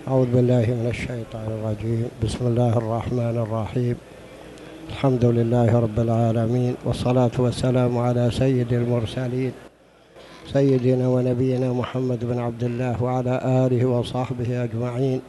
أعوذ بالله من الشيطان الرجيم. بسم الله الرحمن الرحيم. الحمد لله رب العالمين، والصلاة والسلام على سيد المرسلين سيدنا ونبينا محمد بن عبد الله وعلى آله وصحبه أجمعين.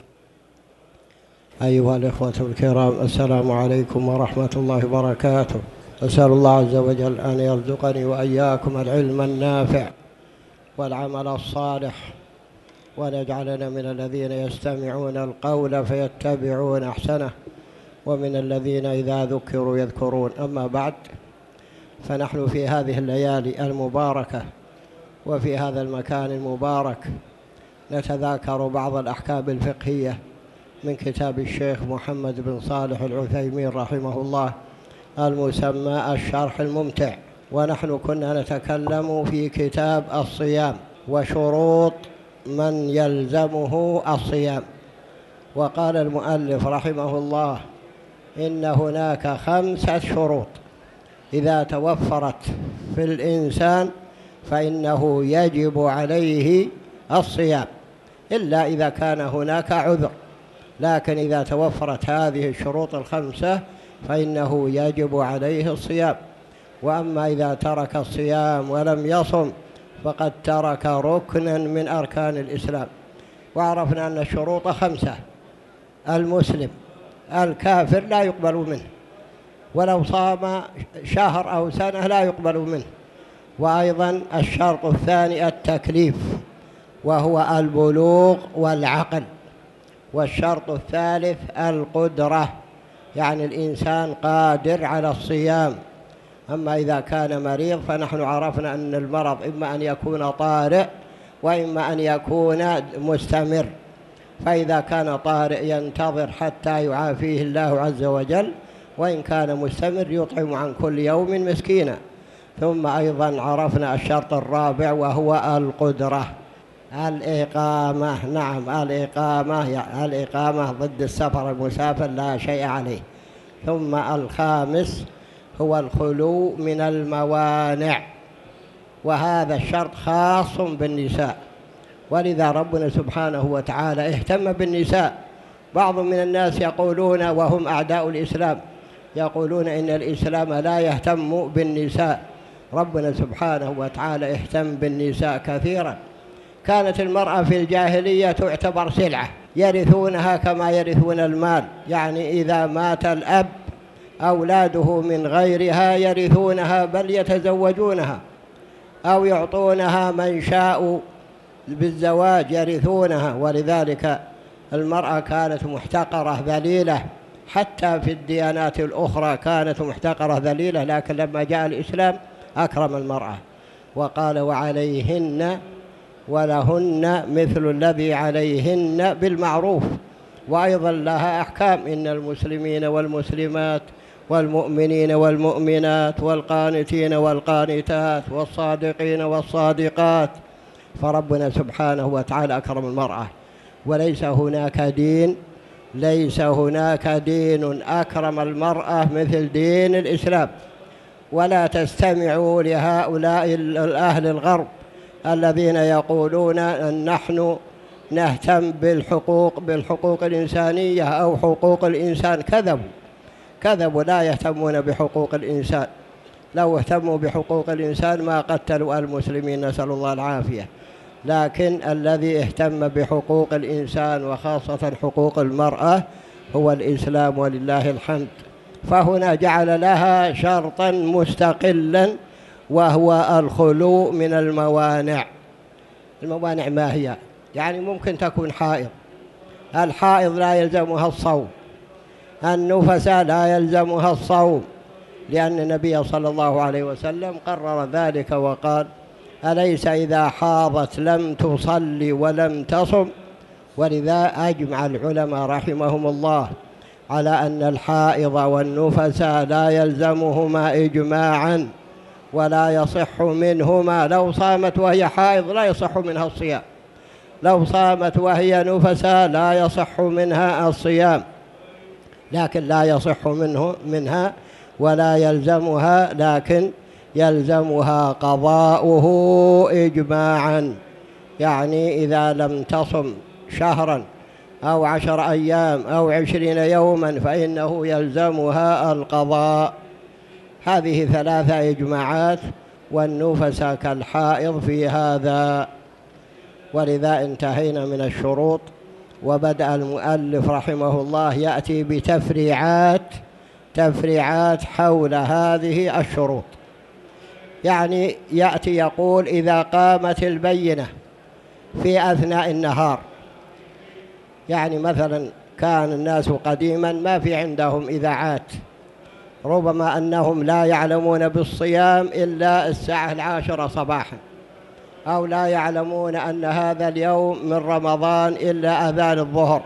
أيها الإخوة الكرام، السلام عليكم ورحمة الله وبركاته. أسأل الله عز وجل أن يرزقني وإياكم العلم النافع والعمل الصالح، وأن يجعلنا من الذين يستمعون القول فيتبعون أحسنه، ومن الذين إذا ذكروا يذكرون. أما بعد، فنحن في هذه الليالي المباركة وفي هذا المكان المبارك نتذاكر بعض الأحكام الفقهية من كتاب الشيخ محمد بن صالح العثيمين رحمه الله المسمى الشرح الممتع. ونحن كنا نتكلم في كتاب الصيام وشروط من يلزمه الصيام. وقال المؤلف رحمه الله إن هناك 5 شروط إذا توفرت في الإنسان فإنه يجب عليه الصيام، إلا إذا كان هناك عذر. لكن إذا توفرت هذه الشروط 5 فإنه يجب عليه الصيام. وأما إذا ترك الصيام ولم يصم فقد ترك ركنا من أركان الإسلام. وعرفنا أن الشروط 5. المسلم الكافر لا يقبل منه، ولو صام شهر أو سنة لا يقبل منه. وأيضا الشرط الثاني التكليف، وهو البلوغ والعقل. والشرط الثالث القدرة، يعني الإنسان قادر على الصيام. أما إذا كان مريض فنحن عرفنا أن المرض إما أن يكون طارئ وإما أن يكون مستمر. فإذا كان طارئ ينتظر حتى يعافيه الله عز وجل، وإن كان مستمر يطعم عن كل يوم مسكينا. ثم أيضا عرفنا الشرط الرابع وهو القدرة، الإقامة. نعم، الإقامة ضد السفر، المسافر لا شيء عليه. ثم الخامس هو الخلو من الموانع، وهذا الشرط خاص بالنساء، ولذا ربنا سبحانه وتعالى اهتم بالنساء. بعض من الناس يقولون وهم أعداء الإسلام، يقولون إن الإسلام لا يهتم بالنساء. ربنا سبحانه وتعالى اهتم بالنساء كثيرا. كانت المرأة في الجاهلية تعتبر سلعة يرثونها كما يرثون المال، يعني إذا مات الأب أولاده من غيرها يرثونها، بل يتزوجونها أو يعطونها من شاء بالزواج يرثونها. ولذلك المرأة كانت محتقرة ذليلة، حتى في الديانات الأخرى كانت محتقرة ذليلة. لكن لما جاء الإسلام أكرم المرأة وقال وعليهن ولهن مثل الذي عليهن بالمعروف. وأيضا لها أحكام: إن المسلمين والمسلمات والمؤمنين والمؤمنات والقانتين والقانتات والصادقين والصادقات. فربنا سبحانه وتعالى أكرم المرأة. وليس هناك دين أكرم المرأة مثل دين الإسلام. ولا تستمعوا لهؤلاء أهل الغرب الذين يقولون أن نحن نهتم بالحقوق الإنسانية أو حقوق الإنسان. كذبوا، لا يهتمون بحقوق الإنسان. لو اهتموا بحقوق الإنسان ما قتلوا المسلمين، نسأل الله العافية. لكن الذي اهتم بحقوق الإنسان وخاصة حقوق المرأة هو الإسلام، ولله الحمد. فهنا جعل لها شرطا مستقلا، وهو الخلو من الموانع. الموانع ما هي؟ يعني ممكن تكون حائض، الحائض لا يلزمها الصوم. النفساء لا يلزمها الصوم، لأن النبي صلى الله عليه وسلم قرر ذلك وقال أليس إذا حاضت لم تصلي ولم تصم. ولذا أجمع العلماء رحمهم الله على أن الحائض والنفساء لا يلزمهما إجماعا ولا يصح منهما. لو صامت وهي حائض لا يصح منها الصيام، لو صامت وهي نفساء لا يصح منها الصيام. لكن لا يصح منها ولا يلزمها، لكن يلزمها قضاؤه إجماعا. يعني إذا لم تصم شهرا أو 10 أيام أو 20 يوما فإنه يلزمها القضاء. هذه 3 إجماعات، والنفس كالحائض في هذا. ولذا انتهينا من الشروط، وبدأ المؤلف رحمه الله يأتي تفريعات حول هذه الشروط. يعني يأتي يقول: إذا قامت البينة في أثناء النهار، يعني مثلا كان الناس قديما ما في عندهم إذاعات، ربما أنهم لا يعلمون بالصيام إلا الساعة 10 صباحا، أو لا يعلمون أن هذا اليوم من رمضان إلا أذان الظهر.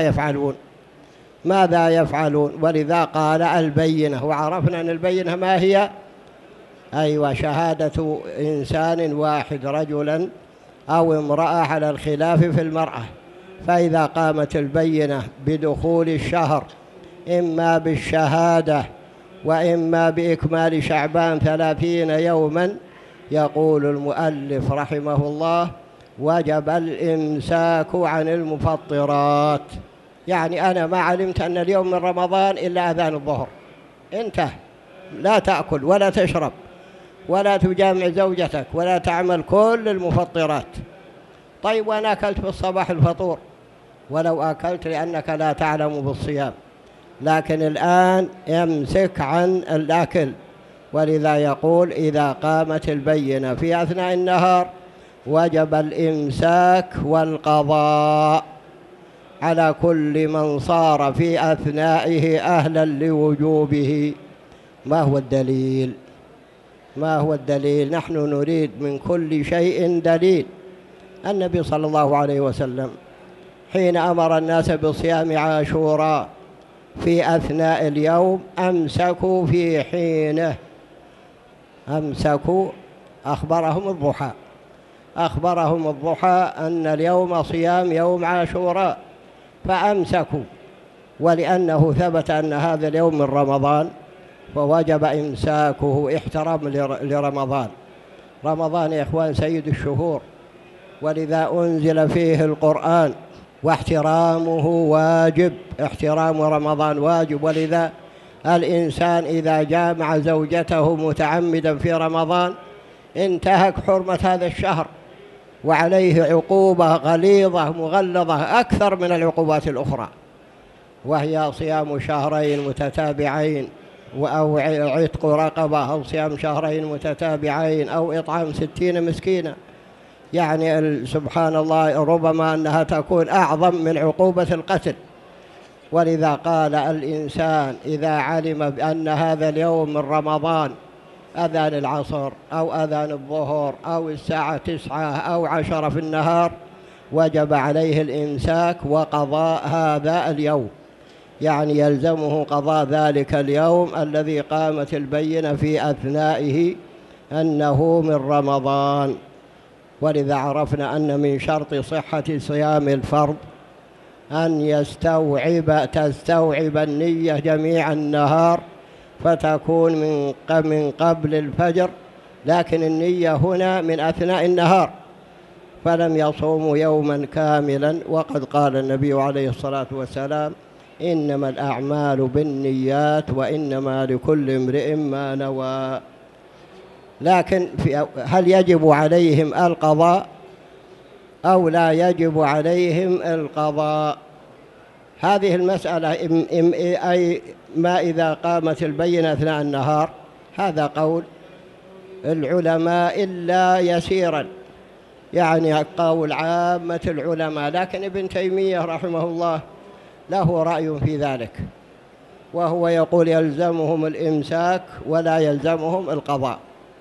ماذا يفعلون؟ ولذا قال البينة، وعرفنا أن البينة ما هي؟ أيوة، شهادة إنسان واحد، رجلا أو امرأة، على الخلاف في المرأة. فإذا قامت البينة بدخول الشهر إما بالشهادة وإما بإكمال شعبان 30 يوما، يقول المؤلف رحمه الله: وجب الإمساك عن المفطرات. يعني أنا ما علمت أن اليوم من رمضان إلا أذان الظهر، انتهى، لا تأكل ولا تشرب ولا تجامع زوجتك ولا تعمل كل المفطرات. طيب، وأنا أكلت في الصباح الفطور، ولو أكلت لأنك لا تعلم بالصيام، لكن الآن يمسك عن الأكل. ولذا يقول: إذا قامت البينة في أثناء النهار وجب الإمساك والقضاء على كل من صار في أثنائه أهلا لوجوبه. ما هو الدليل؟ نحن نريد من كل شيء دليل. النبي صلى الله عليه وسلم حين أمر الناس بصيام عاشوراء في أثناء اليوم أمسكوا في حينه، أخبرهم الضحى أن اليوم صيام يوم عاشوراء فأمسكوا، ولأنه ثبت أن هذا اليوم من رمضان فوجب إمساكه احترام لرمضان. رمضان يا إخوان سيد الشهور، ولذا أنزل فيه القرآن، واحترامه واجب، احترام رمضان واجب. ولذا الإنسان إذا جامع زوجته متعمدا في رمضان انتهك حرمة هذا الشهر، وعليه عقوبة غليظة مغلظة أكثر من العقوبات الأخرى، وهي صيام شهرين متتابعين، أو عتق رقبة، أو صيام شهرين متتابعين، أو إطعام 60 مسكينا. يعني سبحان الله، ربما أنها تكون أعظم من عقوبة القتل. ولذا قال الإنسان إذا علم بأن هذا اليوم من رمضان، أذان العصر أو أذان الظهر أو الساعة 9 أو 10 في النهار، وجب عليه الإمساك وقضاء هذا اليوم. يعني يلزمه قضاء ذلك اليوم الذي قامت البينة في أثنائه أنه من رمضان. ولذا عرفنا أن من شرط صحة صيام الفرض أن تستوعب النية جميع النهار، فتكون من قبل الفجر، لكن النية هنا من أثناء النهار، فلم يصوموا يوما كاملا. وقد قال النبي عليه الصلاة والسلام: إنما الأعمال بالنيات وإنما لكل امرئ ما نوى. لكن هل يجب عليهم القضاء أو لا يجب عليهم القضاء؟ هذه المسألة أي ما إذا قامت البينة أثناء النهار، هذا قول العلماء إلا يسيرا، يعني قول عامة العلماء. لكن ابن تيمية رحمه الله له رأي في ذلك، وهو يقول يلزمهم الإمساك ولا يلزمهم القضاء،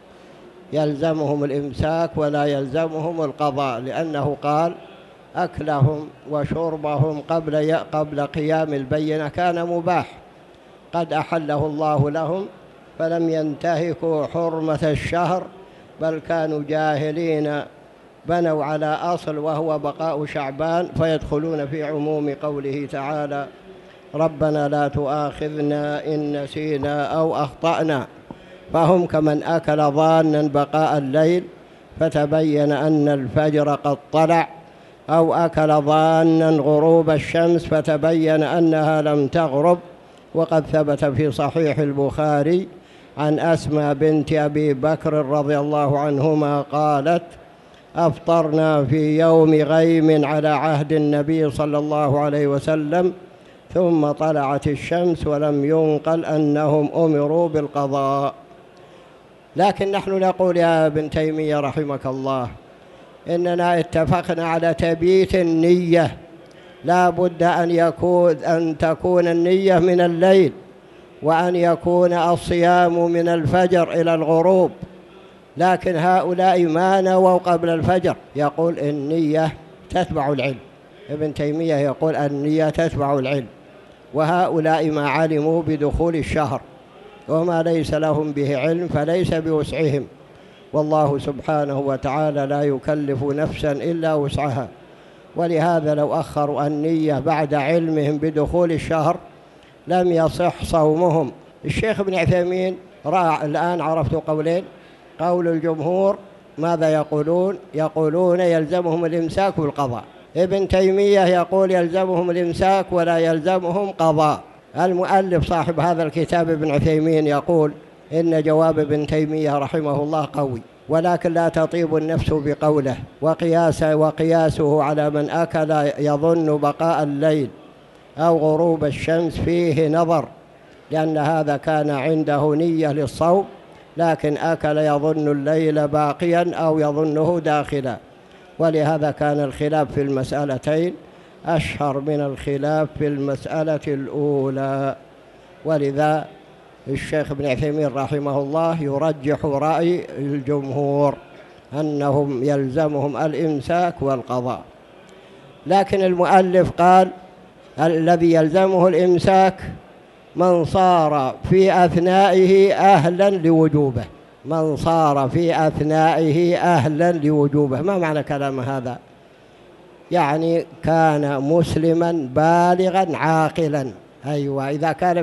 يلزمهم الإمساك ولا يلزمهم القضاء، لأنه قال: أكلهم وشربهم قبل قيام البينة كان مباح، قد أحله الله لهم، فلم ينتهكوا حرمة الشهر، بل كانوا جاهلين، بنوا على أصل وهو بقاء شعبان، فيدخلون في عموم قوله تعالى: ربنا لا تؤاخذنا إن نسينا أو أخطأنا. فهم كمن أكل ظانا بقاء الليل فتبين أن الفجر قد طلع، أو أكل ظانا غروب الشمس فتبين أنها لم تغرب. وقد ثبت في صحيح البخاري عن أسماء بنت أبي بكر رضي الله عنهما قالت: أفطرنا في يوم غيم على عهد النبي صلى الله عليه وسلم، ثم طلعت الشمس ولم ينقل أنهم أمروا بالقضاء. لكن نحن نقول يا ابن تيمية رحمك الله إننا اتفقنا على تبييت النية، لا بد أن تكون النية من الليل، وأن يكون الصيام من الفجر إلى الغروب. لكن هؤلاء ما نووا قبل الفجر، يقول النية تتبع العلم. ابن تيمية يقول النية تتبع العلم، وهؤلاء ما علموا بدخول الشهر، وما ليس لهم به علم فليس بوسعهم، والله سبحانه وتعالى لا يكلف نفسا إلا وسعها. ولهذا لو أخروا النية بعد علمهم بدخول الشهر لم يصح صومهم. الشيخ ابن عثيمين الآن عرفت قولين. قول الجمهور ماذا يقولون؟ يقولون يلزمهم الإمساك بالقضاء. ابن تيمية يقول يلزمهم الإمساك ولا يلزمهم قضاء. المؤلف صاحب هذا الكتاب ابن عثيمين يقول إن جواب ابن تيمية رحمه الله قوي، ولكن لا تطيب النفس بقوله، وقياسه على من أكل يظن بقاء الليل أو غروب الشمس فيه نظر، لأن هذا كان عنده نية للصوم، لكن أكل يظن الليل باقيا أو يظنه داخلا، ولهذا كان الخلاف في المسألتين أشهر من الخلاف في المسألة الأولى. ولذا الشيخ ابن عثيمين رحمه الله يرجح رأي الجمهور أنهم يلزمهم الإمساك والقضاء. لكن المؤلف قال الذي يلزمه الإمساك من صار في أثنائه أهلا لوجوبه. من صار في أثنائه أهلا لوجوبه. ما معنى كلام هذا؟ يعني كان مسلما بالغا عاقلا. أيوة، إذا كان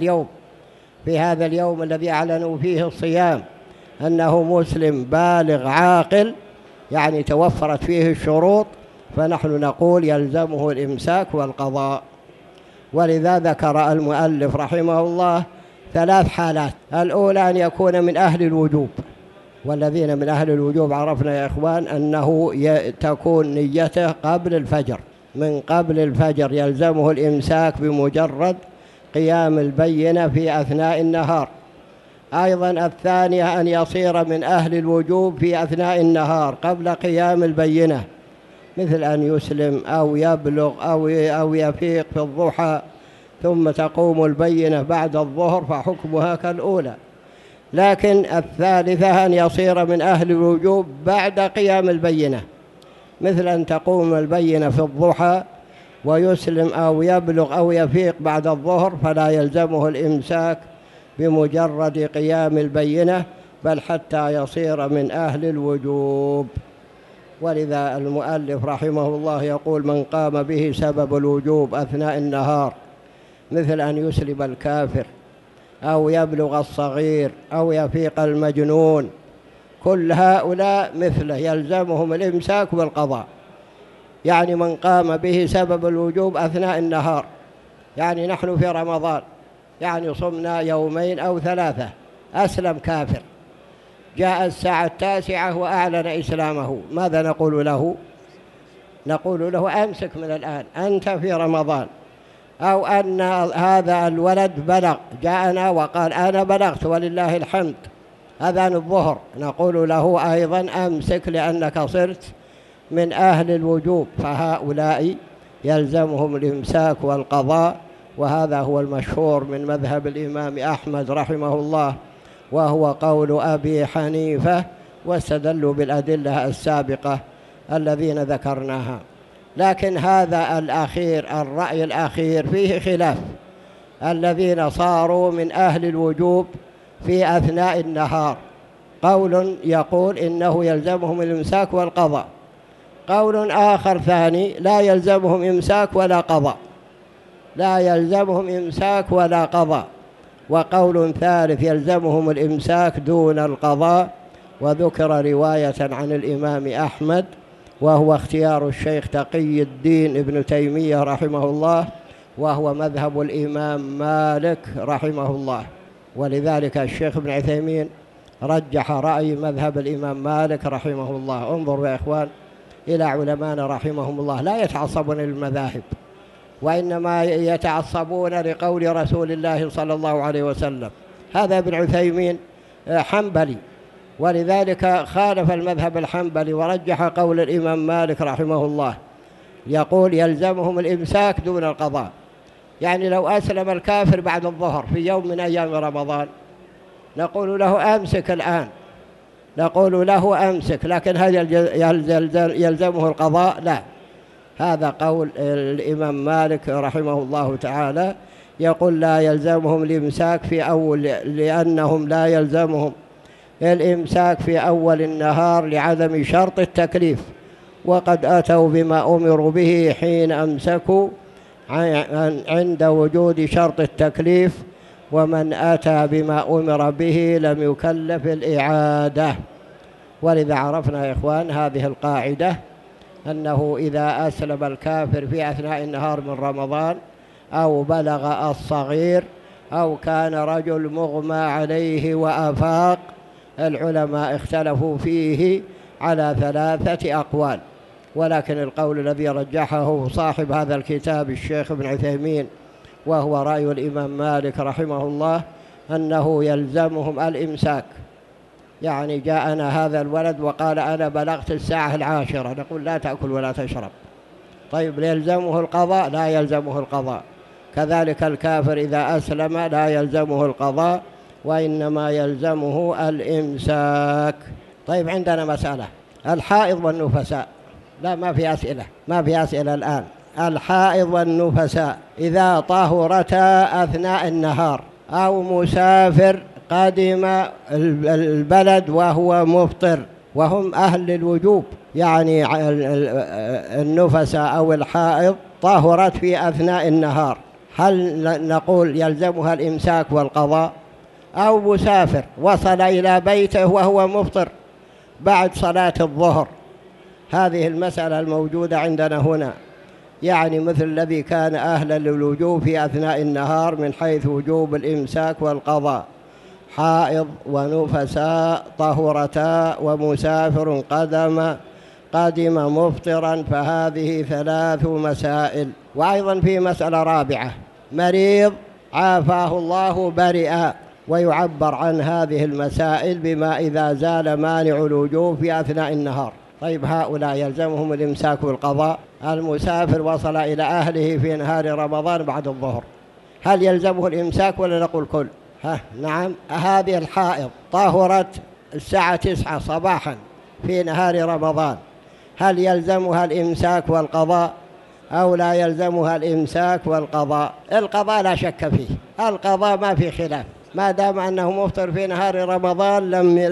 في هذا اليوم الذي أعلنوا فيه الصيام أنه مسلم بالغ عاقل، يعني توفرت فيه الشروط، فنحن نقول يلزمه الإمساك والقضاء. ولذا ذكر المؤلف رحمه الله 3 حالات. الأولى أن يكون من أهل الوجوب، والذين من أهل الوجوب عرفنا يا إخوان أنه تكون نيته قبل الفجر، من قبل الفجر يلزمه الإمساك بمجرد قيام البينة في أثناء النهار. أيضا الثانية أن يصير من أهل الوجوب في أثناء النهار قبل قيام البينة، مثل أن يسلم أو يبلغ أو يفيق في الضحى ثم تقوم البينة بعد الظهر، فحكمها كالأولى. لكن الثالثة أن يصير من أهل الوجوب بعد قيام البينة، مثل أن تقوم البينة في الضحى ويسلم أو يبلغ أو يفيق بعد الظهر، فلا يلزمه الإمساك بمجرد قيام البينة، بل حتى يصير من أهل الوجوب. ولذا المؤلف رحمه الله يقول من قام به سبب الوجوب أثناء النهار، مثل أن يسلم الكافر أو يبلغ الصغير أو يفيق المجنون، كل هؤلاء مثله يلزمهم الإمساك والقضاء. يعني من قام به سبب الوجوب أثناء النهار، يعني نحن في رمضان، يعني صمنا 2 أو 3، أسلم كافر، جاء الساعة 9 وأعلن إسلامه، ماذا نقول له؟ نقول له أمسك من الآن، أنت في رمضان. أو أن هذا الولد بلغ، جاءنا وقال أنا بلغت ولله الحمد، أذان الظهر، نقول له أيضا أمسك لأنك صرت من أهل الوجوب. فهؤلاء يلزمهم الإمساك والقضاء، وهذا هو المشهور من مذهب الإمام أحمد رحمه الله، وهو قول أبي حنيفة، واستدلوا بالأدلة السابقة الذين ذكرناها. لكن هذا الرأي الأخير فيه خلاف، الذين صاروا من أهل الوجوب في أثناء النهار، قول يقول إنه يلزمهم الإمساك والقضاء، قول آخر ثاني لا يلزمهم إمساك ولا قضاء، لا يلزمهم إمساك ولا قضاء، وقول ثالث يلزمهم الإمساك دون القضاء. وذكر رواية عن الإمام أحمد وهو اختيار الشيخ تقي الدين ابن تيمية رحمه الله، وهو مذهب الإمام مالك رحمه الله. ولذلك الشيخ ابن عثيمين رجح رأي مذهب الإمام مالك رحمه الله. انظروا يا إخوان إلى علماءنا رحمهم الله، لا يتعصبون للمذاهب، وإنما يتعصبون لقول رسول الله صلى الله عليه وسلم. هذا ابن عثيمين حنبلي، ولذلك خالف المذهب الحنبلي ورجح قول الإمام مالك رحمه الله، يقول يلزمهم الإمساك دون القضاء. يعني لو أسلم الكافر بعد الظهر في يوم من أيام رمضان نقول له أمسك الآن، نقول له أمسك، لكن هل يلزمه القضاء؟ لا. هذا قول الإمام مالك رحمه الله تعالى، يقول لا يلزمهم الإمساك في أول، لأنهم لا يلزمهم الإمساك في أول النهار لعدم شرط التكليف، وقد أتوا بما أمروا به حين أمسكوا عند وجود شرط التكليف، ومن أتى بما أمر به لم يكلف الإعادة. ولذا عرفنا يا إخوان هذه القاعدة، أنه إذا أسلم الكافر في أثناء النهار من رمضان، أو بلغ الصغير، أو كان رجل مغمى عليه وأفاق، العلماء اختلفوا فيه على 3 أقوال، ولكن القول الذي رجحه صاحب هذا الكتاب الشيخ ابن عثيمين، وهو رأي الإمام مالك رحمه الله، أنه يلزمهم الإمساك. يعني جاءنا هذا الولد وقال أنا بلغت الساعة 10، نقول لا تأكل ولا تشرب. طيب يلزمه القضاء؟ لا يلزمه القضاء. كذلك الكافر إذا أسلم لا يلزمه القضاء، وإنما يلزمه الإمساك. طيب عندنا مسألة، الحائض والنفساء. لا، ما في أسئلة، ما في أسئلة الآن. الحائض والنفساء إذا طهرتا أثناء النهار، أو مسافر قدم البلد وهو مفطر، وهم أهل الوجوب، يعني النفساء أو الحائض طهرت في أثناء النهار، هل نقول يلزمها الإمساك والقضاء؟ أو مسافر وصل إلى بيته وهو مفطر بعد صلاة الظهر، هذه المسألة الموجودة عندنا هنا، يعني مثل الذي كان أهلا للوجوب في أثناء النهار من حيث وجوب الإمساك والقضاء، حائض ونفساء طهرتا، ومسافر قدم مفطرا، فهذه 3 مسائل. وأيضا في مسألة رابعة، مريض عافاه الله برئا، ويعبر عن هذه المسائل بما إذا زال مانع الوجوب في أثناء النهار. طيب هؤلاء يلزمهم الإمساك والقضاء؟ المسافر وصل إلى أهله في نهار رمضان بعد الظهر، هل يلزمه الإمساك ولا نقول كل؟ نعم. هذه الحائض طهرت الساعة 9 صباحا في نهار رمضان، هل يلزمها الإمساك والقضاء أو لا يلزمها الإمساك والقضاء؟ القضاء لا شك فيه، القضاء ما في خلاف، ما دام أنه مفطر في نهار رمضان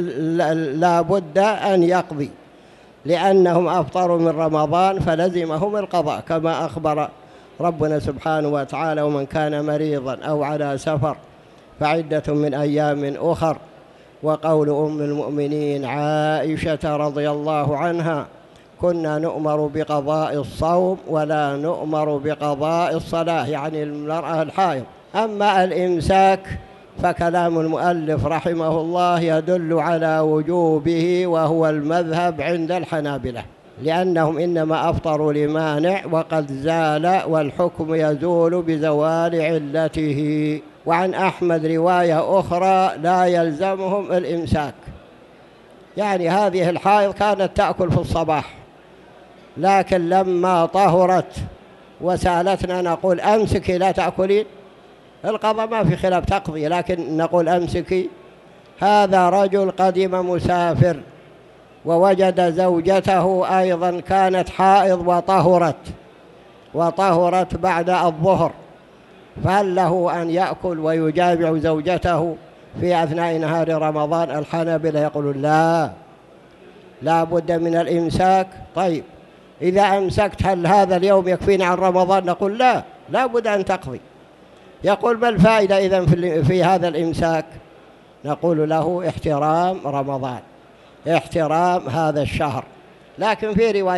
لا بد أن يقضي، لأنهم أفطروا من رمضان فلزمهم القضاء، كما أخبر ربنا سبحانه وتعالى: ومن كان مريضا أو على سفر فعدة من أيام أخر. وقول أم المؤمنين عائشة رضي الله عنها: كنا نؤمر بقضاء الصوم ولا نؤمر بقضاء الصلاة، يعني المرأة الحائض. أما الإمساك فكلام المؤلف رحمه الله يدل على وجوبه، وهو المذهب عند الحنابلة، لأنهم إنما أفطروا لمانع وقد زال، والحكم يزول بزوال علته. وعن أحمد رواية أخرى لا يلزمهم الإمساك، يعني هذه الحائض كانت تأكل في الصباح، لكن لما طهرت وسالتنا نقول أمسكي لا تأكلين، القضاء ما في خلاف تقضي، لكن نقول أمسكي. هذا رجل قدم مسافر ووجد زوجته أيضا كانت حائض وطهرت بعد الظهر، فهل له أن يأكل ويجامع زوجته في أثناء نهار رمضان؟ الحنابلة يقولون لا بد من الإمساك. طيب إذا أمسكت هل هذا اليوم يكفينا عن رمضان؟ نقول لا بد أن تقضي. يقول ما الفائدة إذن في هذا الإمساك؟ نقول له احترام رمضان، احترام هذا الشهر، لكن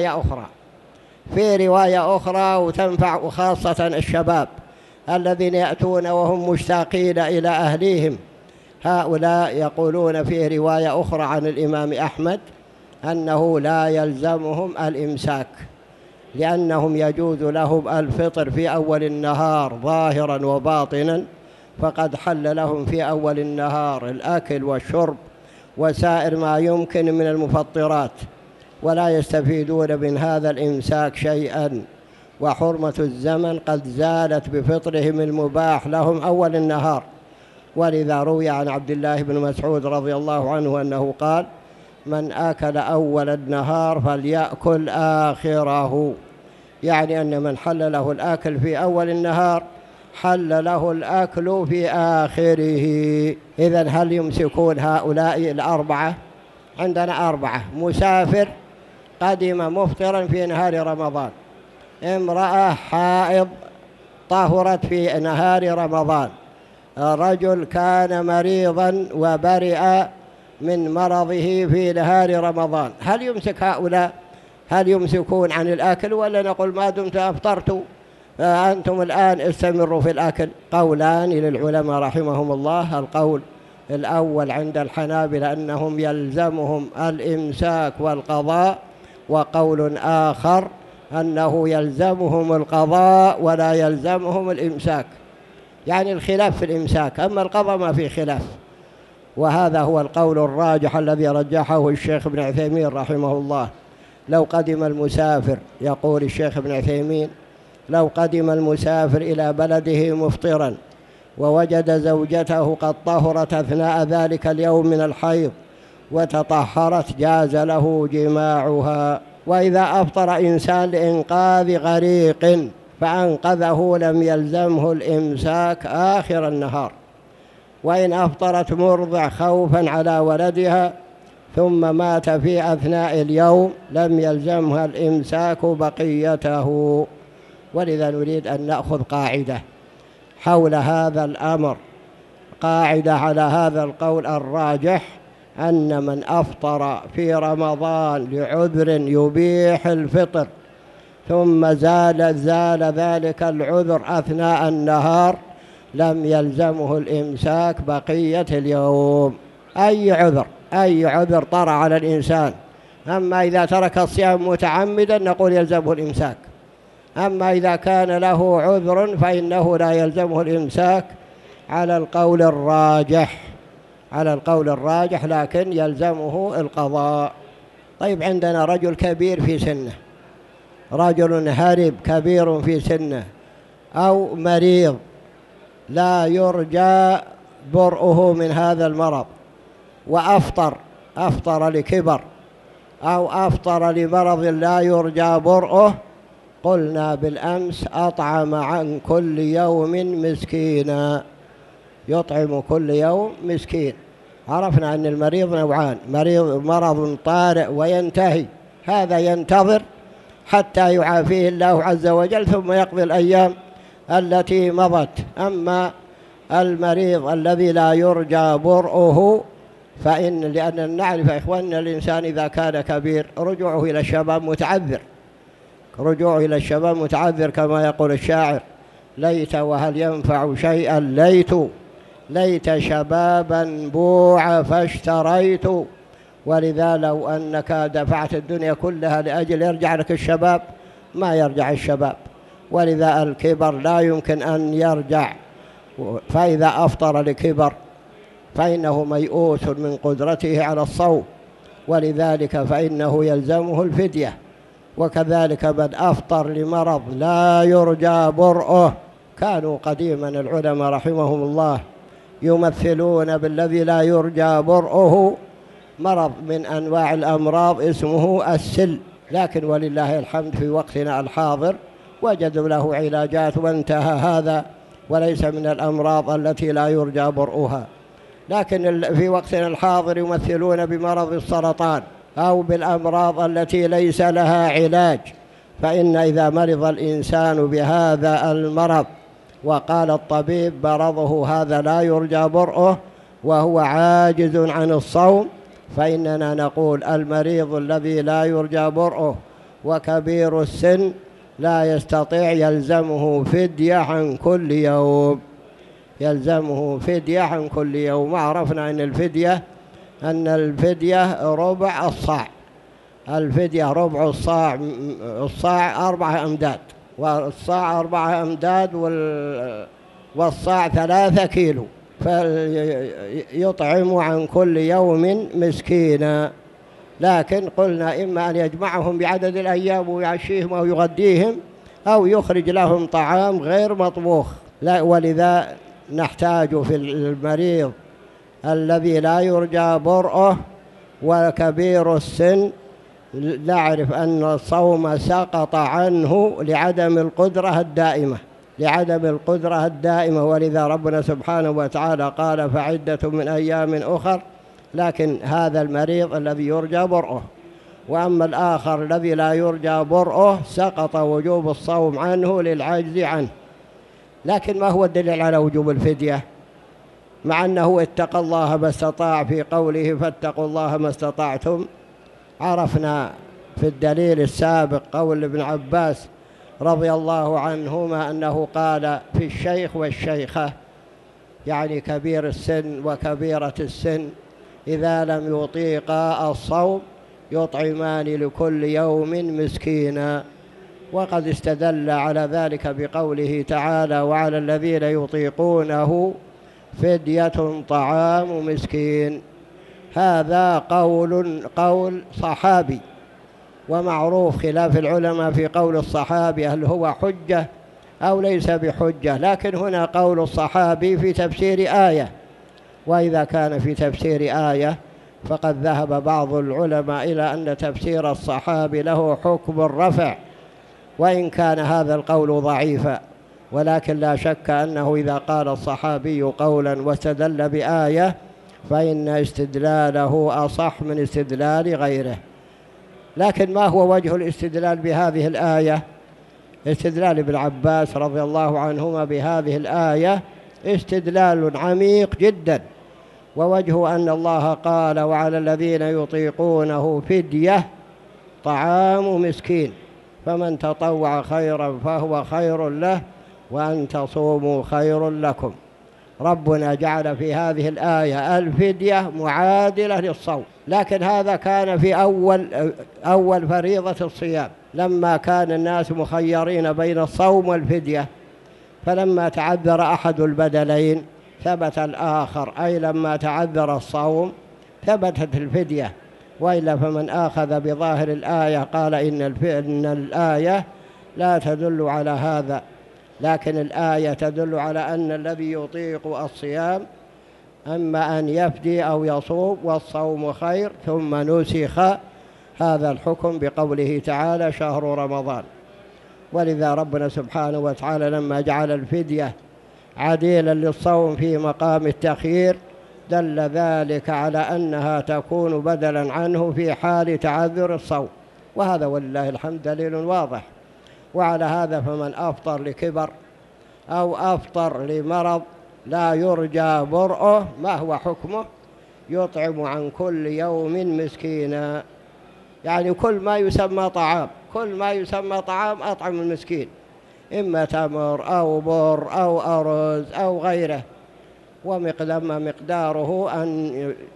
في رواية أخرى وتنفع خاصة الشباب الذين يأتون وهم مشتاقين إلى أهليهم، هؤلاء يقولون في رواية أخرى عن الإمام أحمد أنه لا يلزمهم الإمساك، لأنهم يجوز لهم الفطر في أول النهار ظاهرا وباطنا، فقد حل لهم في أول النهار الأكل والشرب وسائر ما يمكن من المفطرات، ولا يستفيدون من هذا الإمساك شيئا، وحرمة الزمن قد زالت بفطرهم المباح لهم أول النهار. ولذا روي عن عبد الله بن مسعود رضي الله عنه أنه قال: من أكل أول النهار فليأكل آخره، يعني أن من حل له الأكل في أول النهار حل له الأكل في آخره. إذن هل يمسكون هؤلاء الأربعة؟ عندنا أربعة: مسافر قدم مفطرا في نهار رمضان، امرأة حائض طهرت في نهار رمضان، رجل كان مريضا وبرئ من مرضه في نهار رمضان. هل يمسك هؤلاء؟ هل يمسكون عن الأكل ولا نقول ما دمت أفطرتوا أنتم الآن استمروا في الأكل؟ قولان للعلماء رحمهم الله: القول الأول عند الحنابلة أنهم يلزمهم الإمساك والقضاء، وقول آخر أنه يلزمهم القضاء ولا يلزمهم الإمساك، يعني الخلاف في الإمساك، أما القضاء ما في خلاف. وهذا هو القول الراجح الذي رجحه الشيخ ابن عثيمين رحمه الله. لو قدم المسافر، يقول الشيخ ابن عثيمين، لو قدم المسافر إلى بلده مفطرا ووجد زوجته قد طهرت أثناء ذلك اليوم من الحيض وتطهرت جاز له جماعها. وإذا أفطر إنسان لإنقاذ غريق فأنقذه لم يلزمه الإمساك آخر النهار. وإن أفطرت مرضع خوفا على ولدها ثم مات في أثناء اليوم لم يلزمها الإمساك بقيته. ولذا نريد أن نأخذ قاعدة حول هذا الأمر، قاعدة على هذا القول الراجح، أن من أفطر في رمضان لعذر يبيح الفطر ثم زال ذلك العذر أثناء النهار لم يلزمه الإمساك بقية اليوم. أي عذر طرأ على الإنسان. أما إذا ترك الصيام متعمدا نقول يلزمه الإمساك، أما إذا كان له عذر فإنه لا يلزمه الإمساك على القول الراجح، لكن يلزمه القضاء. طيب، عندنا رجل كبير في سنه، رجل هرب كبير في سنه، أو مريض لا يرجى برؤه من هذا المرض، وأفطر لكبر أو أفطر لمرض لا يرجى برؤه، قلنا بالأمس أطعم عن كل يوم مسكينا، يطعم كل يوم مسكين. عرفنا أن المريض نوعان: مرض طارئ وينتهي، هذا ينتظر حتى يعافيه الله عز وجل ثم يقضي الأيام التي مضت. أما المريض الذي لا يرجى برؤه لأن نعرف إخواننا الإنسان إذا كان كبير رجوعه إلى الشباب متعذر، كما يقول الشاعر: ليت وهل ينفع شيئا ليت شبابا بوع فاشتريت. ولذا لو أنك دفعت الدنيا كلها لأجل يرجع لك الشباب ما يرجع الشباب، ولذا الكبر لا يمكن أن يرجع. فإذا أفطر لكبر فإنه ميؤوس من قدرته على الصوم، ولذلك فإنه يلزمه الفدية. وكذلك من أفطر لمرض لا يرجى برؤه، كانوا قديما العلماء رحمهم الله يمثلون بالذي لا يرجى برؤه مرض من أنواع الأمراض اسمه السل، لكن ولله الحمد في وقتنا الحاضر وجدوا له علاجات وانتهى هذا، وليس من الأمراض التي لا يرجى برؤها. لكن في وقتنا الحاضر يمثلون بمرض السرطان أو بالأمراض التي ليس لها علاج. فإن إذا مرض الإنسان بهذا المرض وقال الطبيب مرضه هذا لا يرجى برؤه وهو عاجز عن الصوم، فإننا نقول المريض الذي لا يرجى برؤه وكبير السن لا يستطيع يلزمه فدية عن كل يوم، يلزمه فدية عن كل يوم. وعرفنا أن الفدية ربع الصاع، الفدية ربع الصاع، الصاع 4 أمداد، والصاع 4 أمداد والصاع 3 كيلو، فيطعم عن كل يوم مسكينا. لكن قلنا إما أن يجمعهم بعدد الأيام ويعشيهم أو يغديهم، أو يخرج لهم طعام غير مطبوخ. ولذا نحتاج في المريض الذي لا يرجى برؤه وكبير السن نعرف أن الصوم سقط عنه لعدم القدرة الدائمة، لعدم القدرة الدائمة. ولذا ربنا سبحانه وتعالى قال فعدة من أيام أخر. لكن هذا المريض الذي يرجى برؤه، وأما الآخر الذي لا يرجى برؤه سقط وجوب الصوم عنه للعجز عنه. لكن ما هو الدليل على وجوب الفدية؟ مع أنه اتقى الله ما استطاع في قوله فاتقوا الله ما استطعتم. عرفنا في الدليل السابق قول ابن عباس رضي الله عنهما أنه قال في الشيخ والشيخة، يعني كبير السن وكبيرة السن، إذا لم يطيقا الصوم يطعمان لكل يوم مسكينا. وقد استدل على ذلك بقوله تعالى وعلى الذين يطيقونه فدية طعام مسكين. هذا قول صحابي، ومعروف خلاف العلماء في قول الصحابي هل هو حجة أو ليس بحجة. لكن هنا قول الصحابي في تفسير آية، وإذا كان في تفسير آية فقد ذهب بعض العلماء إلى أن تفسير الصحابي له حكم الرفع، وإن كان هذا القول ضعيفا. ولكن لا شك أنه إذا قال الصحابي قولا واستدل بآية فإن استدلاله أصح من استدلال غيره. لكن ما هو وجه الاستدلال بهذه الآية؟ استدلال ابن عباس رضي الله عنهما بهذه الآية استدلال عميق جدا، ووجهه أن الله قال وعلى الذين يطيقونه فدية طعام مسكين، فمن تطوع خيرا فهو خير له وأن تصوموا خير لكم. ربنا جعل في هذه الآية الفدية معادلة للصوم، لكن هذا كان في أول فريضة الصيام، لما كان الناس مخيرين بين الصوم والفدية، فلما تعذر أحد البدلين ثبت الآخر، أي لما تعذر الصوم ثبتت الفدية. وإلا فمن آخذ بظاهر الآية قال إن الآية لا تدل على هذا، لكن الآية تدل على أن الذي يطيق الصيام أما أن يفدي أو يصوم، والصوم خير. ثم نسخ هذا الحكم بقوله تعالى شهر رمضان. ولذا ربنا سبحانه وتعالى لما جعل الفدية عديلا للصوم في مقام التخيير دل ذلك على أنها تكون بدلا عنه في حال تعذر الصوم، وهذا ولله الحمد دليل واضح. وعلى هذا فمن أفطر لكبر أو أفطر لمرض لا يرجى برؤه ما هو حكمه؟ يطعم عن كل يوم مسكينا، يعني كل ما يسمى طعام، كل ما يسمى طعام أطعم المسكين، إما تمر أو بر أو أرز أو غيره، ومقداره أن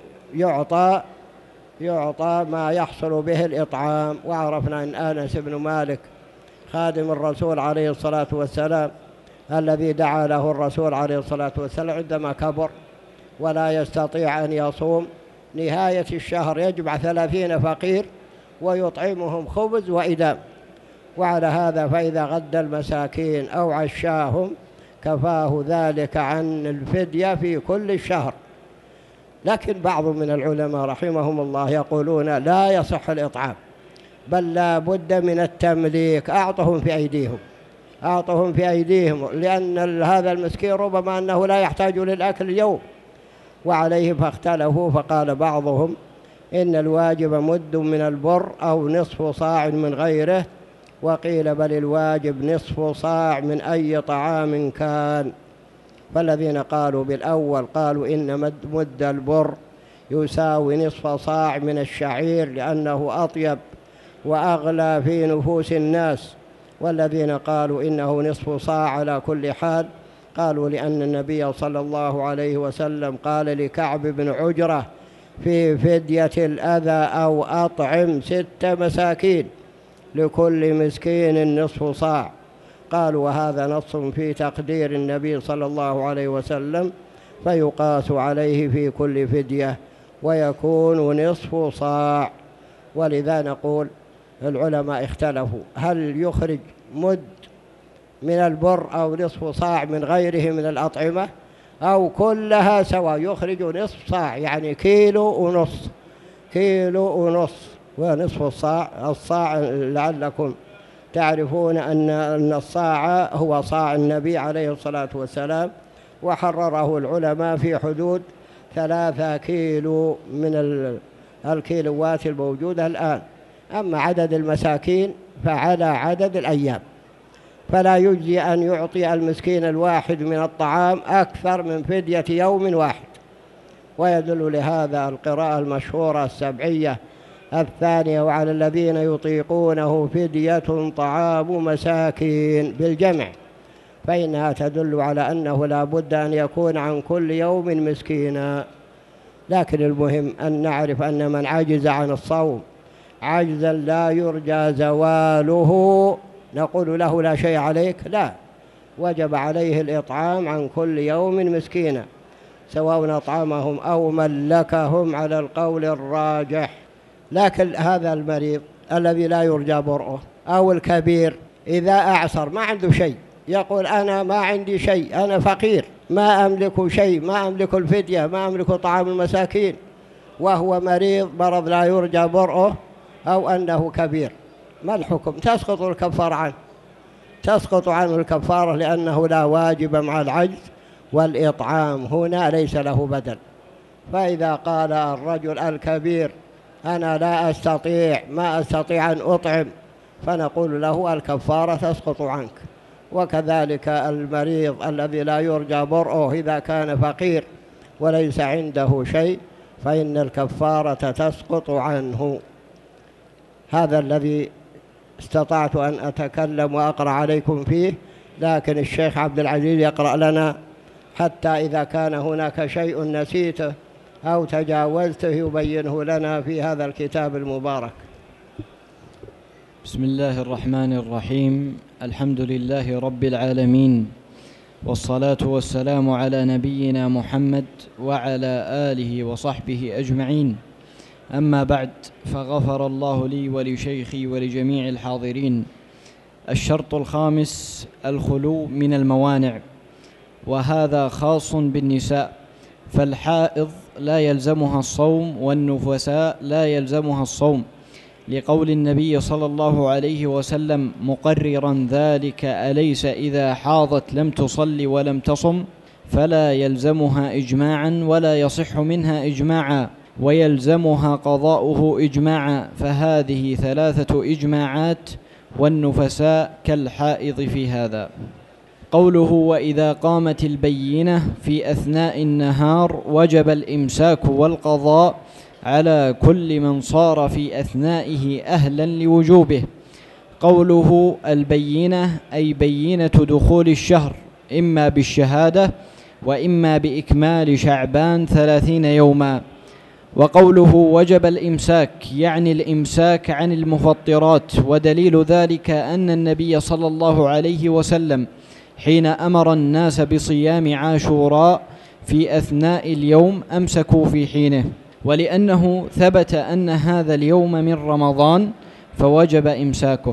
يعطى ما يحصل به الإطعام. وعرفنا أن أنس بن مالك خادم الرسول عليه الصلاة والسلام الذي دعا له الرسول عليه الصلاة والسلام عندما كبر ولا يستطيع أن يصوم، نهاية الشهر يجمع 30 فقير ويطعمهم خبز وإدام. وعلى هذا فإذا غدى المساكين أو عشاهم كفاه ذلك عن الفدية في كل الشهر. لكن بعض من العلماء رحمهم الله يقولون لا يصح الإطعام، بل لا بد من التمليك، أعطهم في أيديهم، لأن هذا المسكين ربما أنه لا يحتاج للأكل اليوم. وعليه فاختلفوا، فقال بعضهم إن الواجب مد من البر أو نصف صاع من غيره، وقيل بل الواجب نصف صاع من أي طعام كان. فالذين قالوا بالأول قالوا إن مد البر يساوي نصف صاع من الشعير لأنه أطيب وأغلى في نفوس الناس. والذين قالوا إنه نصف صاع على كل حال قالوا لأن النبي صلى الله عليه وسلم قال لكعب بن عجرة في فدية الأذى أو أطعم 6 مساكين لكل مسكين نصف صاع. قالوا وهذا نص في تقدير النبي صلى الله عليه وسلم فيقاس عليه في كل فدية ويكون نصف صاع. ولذا نقول العلماء اختلفوا هل يخرج مد من البر أو نصف صاع من غيره من الأطعمة أو كلها سواء يخرج نصف صاع، يعني كيلو ونص ونصف الصاع لعلكم تعرفون أن الصاع هو صاع النبي عليه الصلاة والسلام، وحرره العلماء في حدود 3 كيلو من الكيلوات الموجودة الآن. أما عدد المساكين فعلى عدد الأيام، فلا يجزي أن يعطي المسكين الواحد من الطعام أكثر من فدية يوم واحد. ويدل لهذا القراءة المشهورة السبعية الثانية وعلى الذين يطيقونه فدية طعام مساكين بالجمع، فإنها تدل على أنه لا بد أن يكون عن كل يوم مسكينا. لكن المهم أن نعرف أن من عجز عن الصوم عجزا لا يرجى زواله نقول له لا شيء عليك، لا، وجب عليه الإطعام عن كل يوم مسكينا سواء أطعمهم أو ملكهم على القول الراجح. لكن هذا المريض الذي لا يرجى برؤه أو الكبير إذا أعسر ما عنده شيء يقول أنا ما عندي شيء، أنا فقير ما أملك شيء، ما أملك الفدية، ما أملك طعام المساكين، وهو مرض لا يرجى برؤه أو أنه كبير، ما الحكم؟ تسقط الكفارة عنه، تسقط عنه الكفارة لأنه لا واجب مع العجز، والإطعام هنا ليس له بدل. فإذا قال الرجل الكبير أنا لا أستطيع ما أستطيع أن أطعم فنقول له الكفارة تسقط عنك. وكذلك المريض الذي لا يرجى برؤه إذا كان فقير وليس عنده شيء فإن الكفارة تسقط عنه. هذا الذي استطعت أن أتكلم وأقرأ عليكم فيه، لكن الشيخ عبد العزيز يقرأ لنا حتى إذا كان هناك شيء نسيته أو تجاوزته يبينه لنا في هذا الكتاب المبارك. بسم الله الرحمن الرحيم. الحمد لله رب العالمين، والصلاة والسلام على نبينا محمد وعلى آله وصحبه أجمعين. أما بعد، فغفر الله لي ولشيخي ولجميع الحاضرين. الشرط الخامس الخلو من الموانع، وهذا خاص بالنساء، فالحائض لا يلزمها الصوم والنفساء لا يلزمها الصوم، لقول النبي صلى الله عليه وسلم مقررا ذلك: أليس إذا حاضت لم تصل ولم تصم؟ فلا يلزمها إجماعا ولا يصح منها إجماعا، ويلزمها قضاؤه إجماعا، فهذه 3 إجماعات، والنفساء كالحائض في هذا. قوله: وإذا قامت البينة في أثناء النهار وجب الإمساك والقضاء على كل من صار في أثنائه أهلا لوجوبه. قوله البينة أي بينة دخول الشهر، إما بالشهادة وإما بإكمال شعبان 30 يوما. وقوله وجب الإمساك يعني الإمساك عن المفطرات، ودليل ذلك أن النبي صلى الله عليه وسلم حين أمر الناس بصيام عاشوراء في أثناء اليوم أمسكوا في حينه، ولأنه ثبت أن هذا اليوم من رمضان فوجب إمساكه.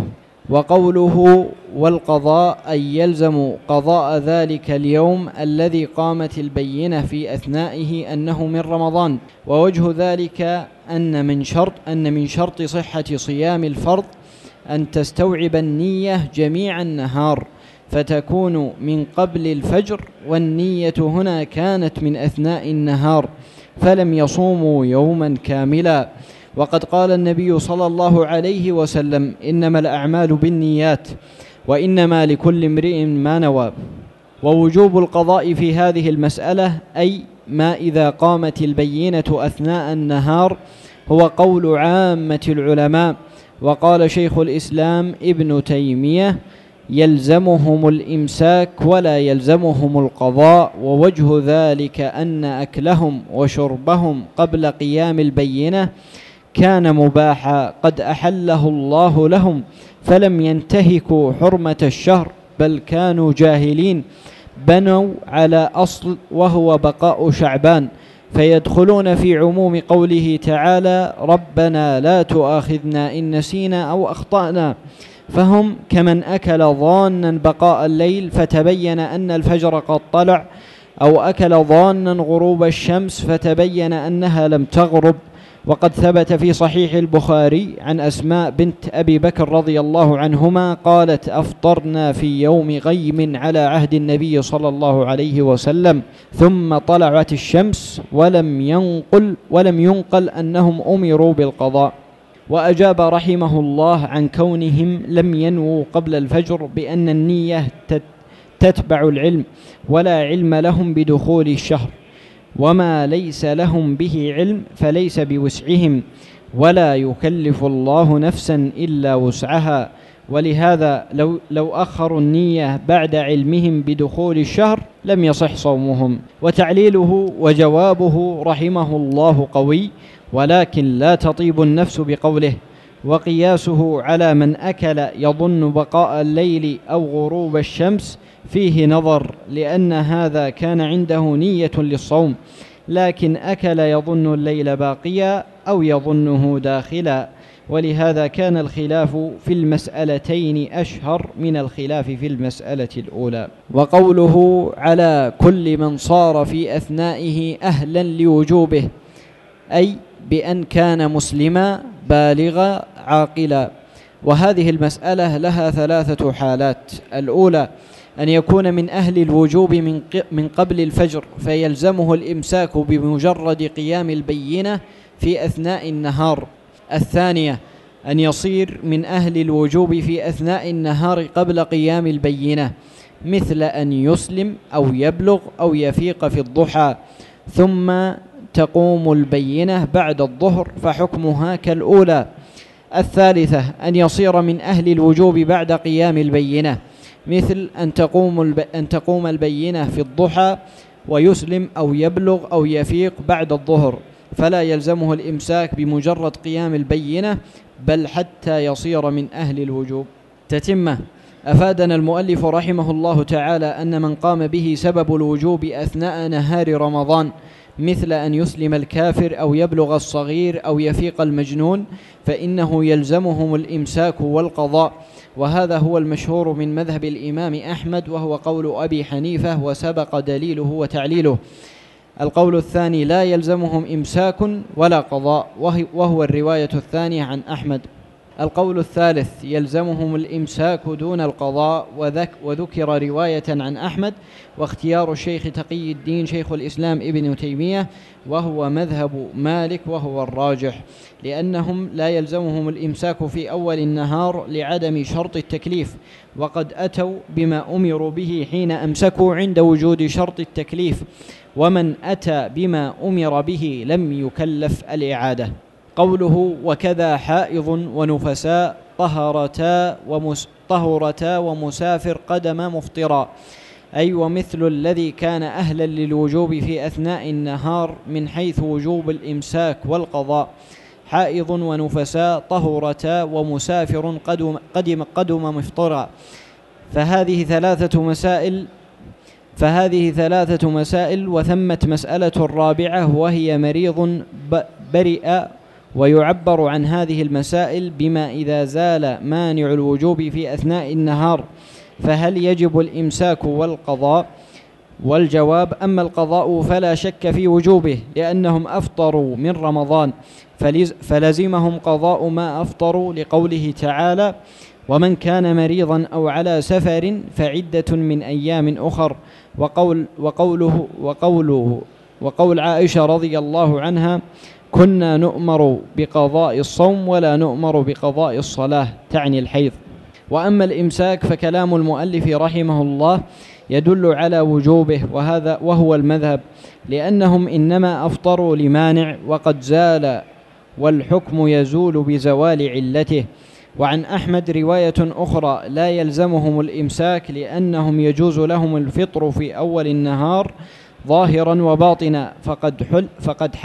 وقوله والقضاء أي يلزم قضاء ذلك اليوم الذي قامت البينة في أثنائه أنه من رمضان. ووجه ذلك أن من شرط صحة صيام الفرض أن تستوعب النية جميع النهار، فتكون من قبل الفجر، والنية هنا كانت من أثناء النهار، فلم يصوموا يوما كاملا. وقد قال النبي صلى الله عليه وسلم: إنما الأعمال بالنيات وإنما لكل امرئ ما نوى. ووجوب القضاء في هذه المسألة أي ما إذا قامت البينة أثناء النهار هو قول عامة العلماء. وقال شيخ الإسلام ابن تيمية: يلزمهم الإمساك ولا يلزمهم القضاء، ووجه ذلك أن أكلهم وشربهم قبل قيام البينة كان مباحا قد أحله الله لهم، فلم ينتهكوا حرمة الشهر، بل كانوا جاهلين بنوا على أصل وهو بقاء شعبان، فيدخلون في عموم قوله تعالى: ربنا لا تؤاخذنا إن نسينا أو أخطأنا. فهم كمن أكل ظانا بقاء الليل فتبين أن الفجر قد طلع، أو أكل ظانا غروب الشمس فتبين أنها لم تغرب. وقد ثبت في صحيح البخاري عن أسماء بنت أبي بكر رضي الله عنهما قالت: أفطرنا في يوم غيم على عهد النبي صلى الله عليه وسلم، ثم طلعت الشمس، ولم ينقل أنهم أمروا بالقضاء. وأجاب رحمه الله عن كونهم لم ينووا قبل الفجر بأن النية تتبع العلم، ولا علم لهم بدخول الشهر، وما ليس لهم به علم فليس بوسعهم، ولا يكلف الله نفسا إلا وسعها. ولهذا لو أخروا النية بعد علمهم بدخول الشهر لم يصح صومهم. وتعليله وجوابه رحمه الله قوي، ولكن لا تطيب النفس بقوله. وقياسه على من أكل يظن بقاء الليل أو غروب الشمس فيه نظر، لأن هذا كان عنده نية للصوم، لكن أكل يظن الليل باقيا أو يظنه داخلا، ولهذا كان الخلاف في المسألتين أشهر من الخلاف في المسألة الأولى. وقوله على كل من صار في أثنائه أهلا لوجوبه، أي بأن كان مسلما بالغا عاقلا. وهذه المسألة لها 3 حالات: الأولى أن يكون من أهل الوجوب من قبل الفجر فيلزمه الإمساك بمجرد قيام البينة في أثناء النهار. الثانية أن يصير من أهل الوجوب في أثناء النهار قبل قيام البينة، مثل أن يسلم أو يبلغ أو يفيق في الضحى، ثم تقوم البينة بعد الظهر فحكمها كالأولى. الثالثة أن يصير من أهل الوجوب بعد قيام البينة، مثل أن تقوم البينة في الضحى ويسلم أو يبلغ أو يفيق بعد الظهر، فلا يلزمه الإمساك بمجرد قيام البينة، بل حتى يصير من أهل الوجوب. تتمة. أفادنا المؤلف رحمه الله تعالى أن من قام به سبب الوجوب أثناء نهار رمضان، مثل أن يسلم الكافر أو يبلغ الصغير أو يفيق المجنون، فإنه يلزمهم الإمساك والقضاء. وهذا هو المشهور من مذهب الإمام أحمد، وهو قول أبي حنيفة، وسبق دليله وتعليله. القول الثاني لا يلزمهم إمساك ولا قضاء، وهو الرواية الثانية عن أحمد. القول الثالث يلزمهم الإمساك دون القضاء، وذكر رواية عن أحمد، واختيار الشيخ تقي الدين شيخ الإسلام ابن تيمية، وهو مذهب مالك وهو الراجح، لأنهم لا يلزمهم الإمساك في أول النهار لعدم شرط التكليف، وقد أتوا بما أمروا به حين أمسكوا عند وجود شرط التكليف، ومن أتى بما أمر به لم يكلف الإعادة. قوله وكذا حائض ونفساء طهرتا ومسافر قدم مفطرا، أي ومثل الذي كان أهلا للوجوب في أثناء النهار من حيث وجوب الإمساك والقضاء. حائض ونفساء طهرتا ومسافر قدم مفطرا. فهذه ثلاثة مسائل، وثمة مسألة الرابعة وهي مريض برئ. ويعبر عن هذه المسائل بما إذا زال مانع الوجوب في أثناء النهار، فهل يجب الإمساك والقضاء؟ والجواب: أما القضاء فلا شك في وجوبه، لأنهم أفطروا من رمضان، فلزمهم قضاء ما أفطروا، لقوله تعالى: ومن كان مريضا أو على سفر فعدة من أيام أخر. وقول عائشة رضي الله عنها: كنا نؤمر بقضاء الصوم ولا نؤمر بقضاء الصلاة، تعني الحيض. وأما الإمساك فكلام المؤلف رحمه الله يدل على وجوبه، وهو المذهب، لأنهم إنما أفطروا لمانع وقد زال، والحكم يزول بزوال علته. وعن أحمد رواية أخرى لا يلزمهم الإمساك لأنهم يجوز لهم الفطر في أول النهار ظاهرا وباطنا، فقد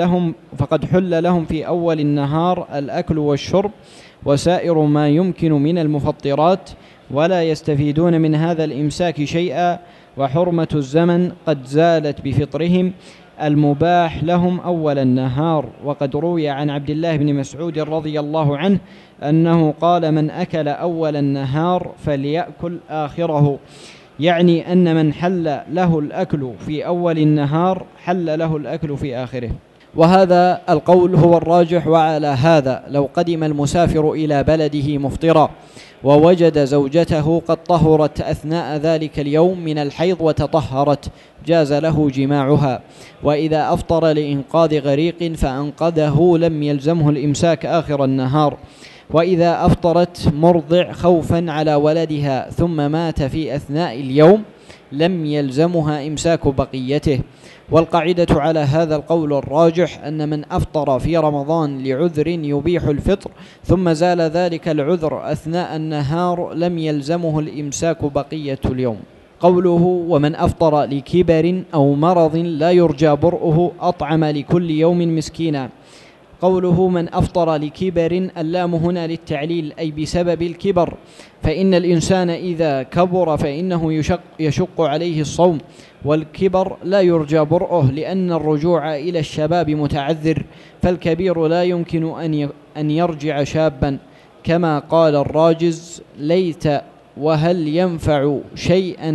حل لهم في أول النهار الأكل والشرب وسائر ما يمكن من المفطرات، ولا يستفيدون من هذا الإمساك شيئا، وحرمة الزمن قد زالت بفطرهم المباح لهم أول النهار. وقد روي عن عبد الله بن مسعود رضي الله عنه أنه قال: من أكل أول النهار فليأكل آخره، يعني أن من حل له الأكل في أول النهار حل له الأكل في آخره. وهذا القول هو الراجح. وعلى هذا لو قدم المسافر إلى بلده مفطرا ووجد زوجته قد طهرت أثناء ذلك اليوم من الحيض وتطهرت جاز له جماعها، وإذا أفطر لإنقاذ غريق فأنقذه لم يلزمه الإمساك آخر النهار. وإذا أفطرت مرضع خوفا على ولدها ثم مات في أثناء اليوم لم يلزمها إمساك بقيته. والقاعدة على هذا القول الراجح أن من أفطر في رمضان لعذر يبيح الفطر ثم زال ذلك العذر أثناء النهار لم يلزمه الإمساك بقية اليوم. قوله: ومن أفطر لكبر أو مرض لا يرجى برؤه أطعم لكل يوم مسكينا. قوله: من أفطر لكبر، اللام هنا للتعليل، أي بسبب الكبر، فإن الإنسان إذا كبر فإنه يشق عليه الصوم، والكبر لا يرجى برؤه لأن الرجوع إلى الشباب متعذر، فالكبير لا يمكن أن يرجع شابا، كما قال الراجز: ليت وهل ينفع شيئا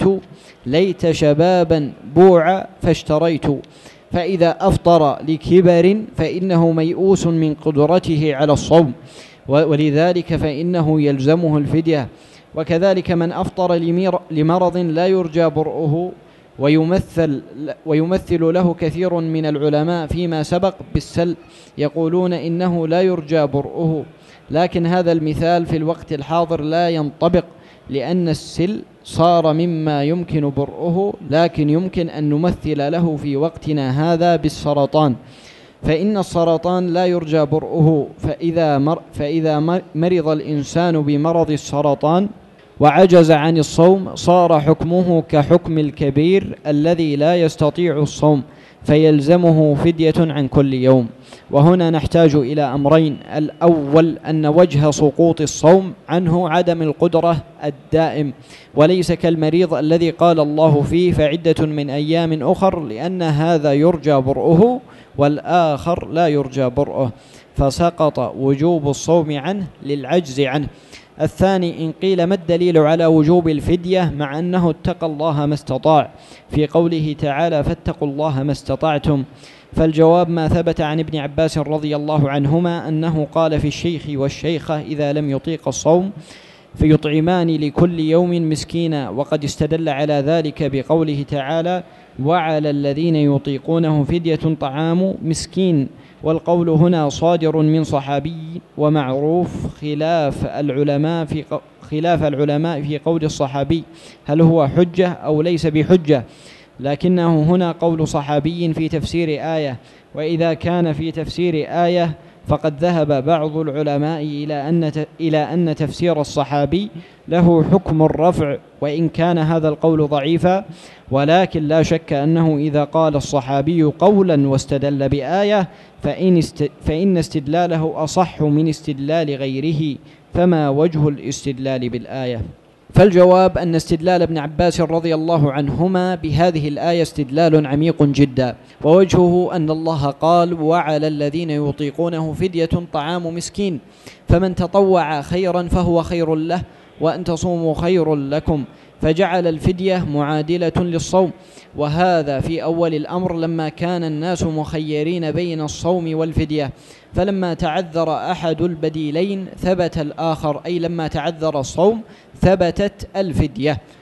ليت شبابا بوع فاشتريت. فإذا أفطر لكبر فإنه ميؤوس من قدرته على الصوم، ولذلك فإنه يلزمه الفدية. وكذلك من أفطر لمرض لا يرجى برؤه ويمثل له كثير من العلماء فيما سبق بالسل، يقولون إنه لا يرجى برؤه، لكن هذا المثال في الوقت الحاضر لا ينطبق، لأن السل صار مما يمكن برؤه، لكن يمكن أن نمثل له في وقتنا هذا بالسرطان، فإن السرطان لا يرجى برؤه، فإذا مرض الإنسان بمرض السرطان وعجز عن الصوم صار حكمه كحكم الكبير الذي لا يستطيع الصوم، فيلزمه فدية عن كل يوم. وهنا نحتاج إلى أمرين: الأول أن وجه سقوط الصوم عنه عدم القدرة الدائم، وليس كالمريض الذي قال الله فيه فعدة من أيام أخر، لأن هذا يرجى برؤه والآخر لا يرجى برؤه، فسقط وجوب الصوم عنه للعجز عنه. الثاني: إن قيل ما الدليل على وجوب الفدية مع أنه اتقى الله ما استطاع في قوله تعالى: فاتقوا الله ما استطعتم؟ فالجواب ما ثبت عن ابن عباس رضي الله عنهما أنه قال في الشيخ والشيخة إذا لم يطيق الصوم فيطعمان لكل يوم مسكينا، وقد استدل على ذلك بقوله تعالى: وعلى الذين يطيقونه فدية طعام مسكين. والقول هنا صادر من صحابي، ومعروف خلاف العلماء في قول الصحابي هل هو حجة أو ليس بحجة، لكنه هنا قول صحابي في تفسير آية، وإذا كان في تفسير آية فقد ذهب بعض العلماء إلى أن تفسير الصحابي له حكم الرفع، وإن كان هذا القول ضعيفا، ولكن لا شك أنه إذا قال الصحابي قولا واستدل بآية فإن استدلاله أصح من استدلال غيره، فما وجه الاستدلال بالآية؟ فالجواب أن استدلال ابن عباس رضي الله عنهما بهذه الآية استدلال عميق جدا، ووجهه أن الله قال: وعلى الذين يطيقونه فدية طعام مسكين، فمن تطوع خيرا فهو خير له، وأن تصوموا خير لكم، فجعل الفدية معادلة للصوم، وهذا في أول الأمر لما كان الناس مخيرين بين الصوم والفدية، فلما تعذر أحد البديلين ثبت الآخر، أي لما تعذر الصوم ثبتت الفدية.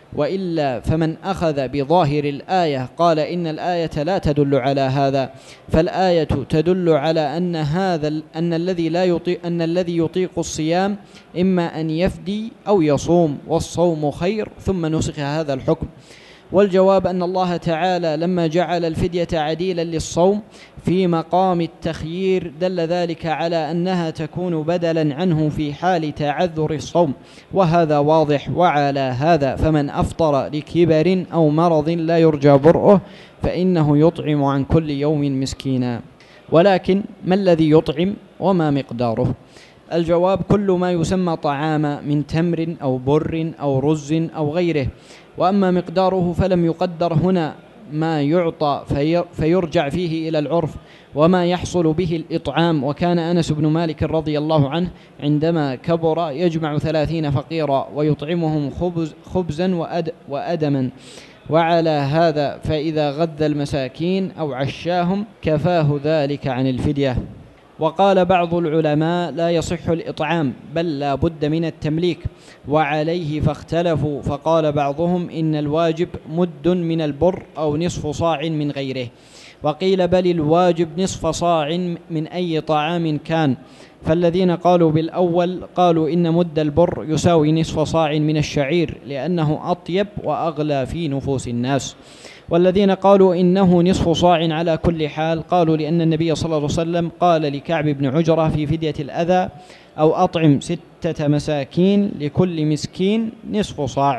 وإلا فمن أخذ بظاهر الآية قال إن الآية لا تدل على هذا، فالآية تدل على أن الذي يطيق الصيام إما أن يفدي أو يصوم، والصوم خير، ثم نسخ هذا الحكم. والجواب أن الله تعالى لما جعل الفدية عديلا للصوم في مقام التخيير دل ذلك على أنها تكون بدلا عنه في حال تعذر الصوم، وهذا واضح. وعلى هذا فمن أفطر لكبر أو مرض لا يرجى برؤه فإنه يطعم عن كل يوم مسكينا. ولكن ما الذي يطعم وما مقداره؟ الجواب كل ما يسمى طعاما من تمر أو بر أو رز أو غيره. وأما مقداره فلم يقدر هنا ما يعطى فيرجع فيه إلى العرف وما يحصل به الإطعام. وكان أنس بن مالك رضي الله عنه عندما كبر يجمع 30 فقيرا ويطعمهم خبزا وأدما، وعلى هذا فإذا غذى المساكين أو عشاهم كفاه ذلك عن الفدية. وقال بعض العلماء لا يصح الإطعام بل لا بد من التمليك، وعليه فاختلفوا، فقال بعضهم إن الواجب مد من البر أو نصف صاع من غيره، وقيل بل الواجب نصف صاع من أي طعام كان. فالذين قالوا بالأول قالوا إن مد البر يساوي نصف صاع من الشعير لأنه أطيب وأغلى في نفوس الناس. والذين قالوا إنه نصف صاع على كل حال قالوا لأن النبي صلى الله عليه وسلم قال لكعب بن عجرة في فدية الأذى أو أطعم 6 مساكين لكل مسكين نصف صاع.